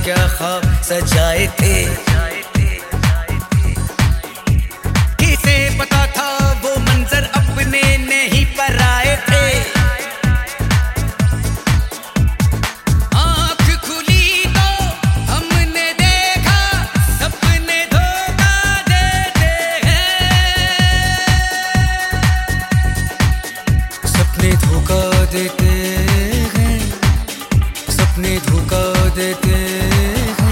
क्या ख्वाब सजाए थे। किसे पता था वो मंजर अपने नहीं पराए थे। आँख खुली तो हमने देखा सपने धोखा देते हैं। सपने धोखा देते हैं, सपने धोखा देते हैं।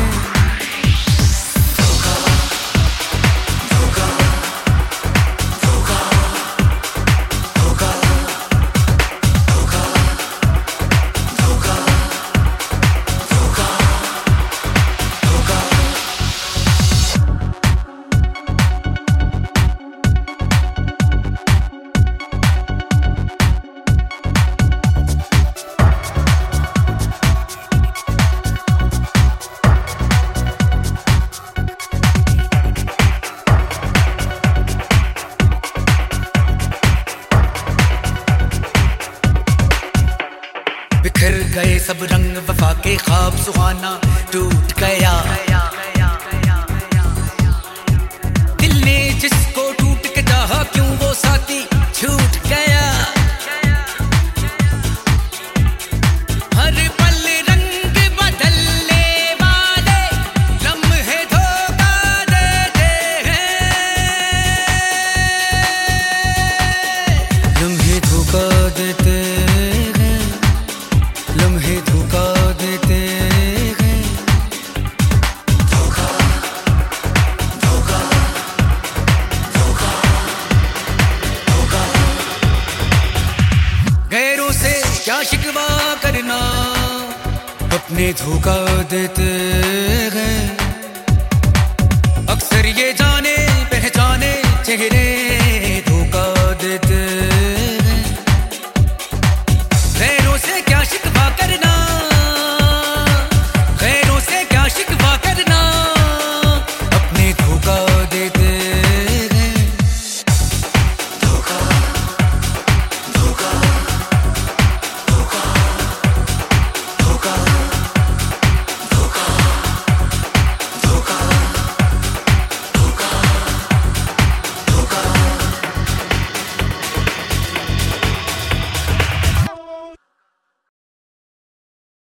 धोखा धोखा धोखा धोखा धोखा धोखा धोखा धोखा। बिखर गए सब रंग वफा के ख्वाब सुहाना टूट गया। दिल ने जिसको टूट के चाहा क्यों वो साथी छूट गया। हर पल रंग बदलने वाले लम्हे धोखा देते हैं। लम्हे धोखा देते हैं, लम्हे धोखा देते हैं। धोखा धोखा धोखा धोखा। गैरों से क्या शिकवा करना, अपने धोखा देते